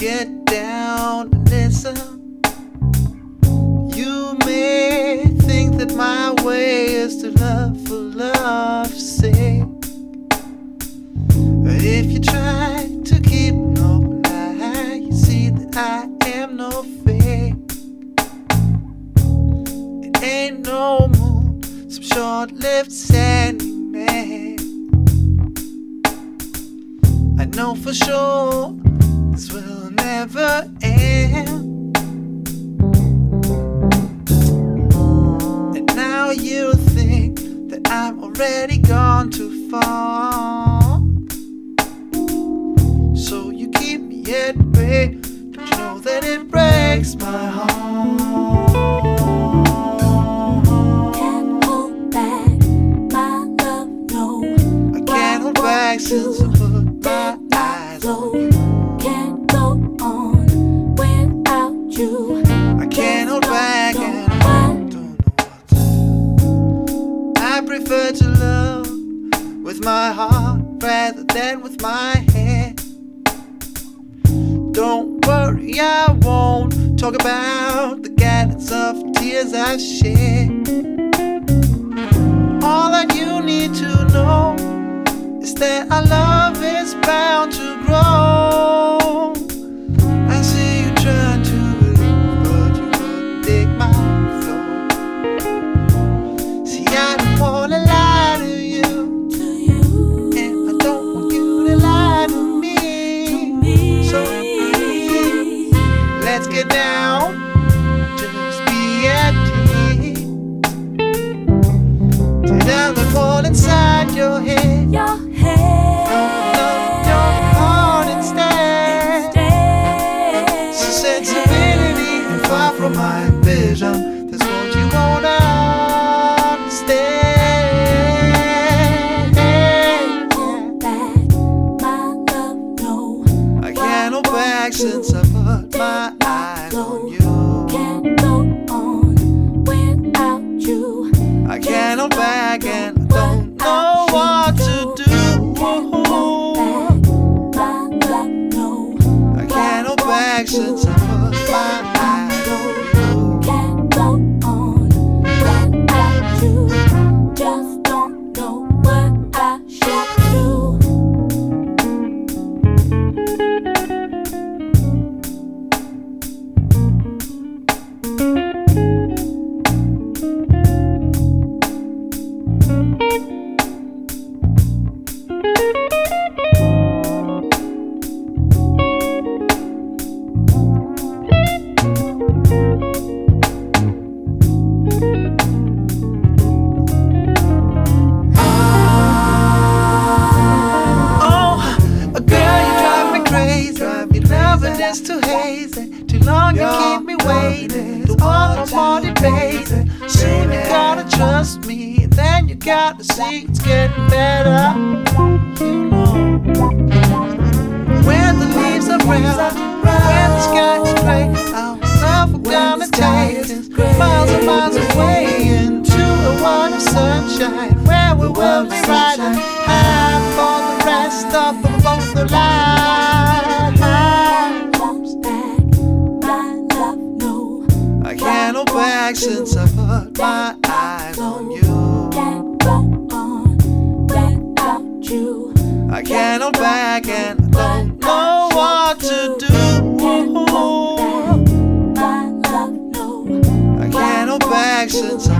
get down and listen. You may think that my way is to love for love's sake, but if you try to keep an open eye, you see that I am no fake. It ain't no moon, some short-lived sandy man. I know for sure this will never end. And now you think that I'm already gone too far, so you keep me at bay. Don't you know that it breaks my heart? Can't hold back my love, no. I can't hold back since I put my eyes on you. Can't go on without you. I can't hold back and I don't know what to do. I prefer to love with my heart rather than with my head. Don't worry, I won't talk about the gallons of tears I've shed. All that you need to know is that our love is bound to grow. I see you trying to believe, but you won't take my flow. See, I don't wanna lie to you, and I don't want you to lie to me. So please, let's get down, just be at peace. Tear down the wall inside your head. Your head. Love your heart instead. So sensibility and far from my vision, that's what you won't understand. Can't hold back my love, no. I can't hold back since I put my eyes on you. Can't go on without you. I can't hold back and I don't know what to do. My love, no. I can't hold back since I put my eyes on you. Can't go on without you. Just don't know what I should do. It's too hazy, too long you keep me waiting. Don't want it, baby. Soon you gotta trust me, and then you gotta see it's getting better. You know, when the leaves are brown, when the sky is gray, I'll never gonna take us miles and miles away into a world of sunshine where we will be riding high for the rest of the line. I can't hold back since I put my eyes on you. Can't go on without you. I can't hold back and I don't know what to do. My love, no. I can't hold back since I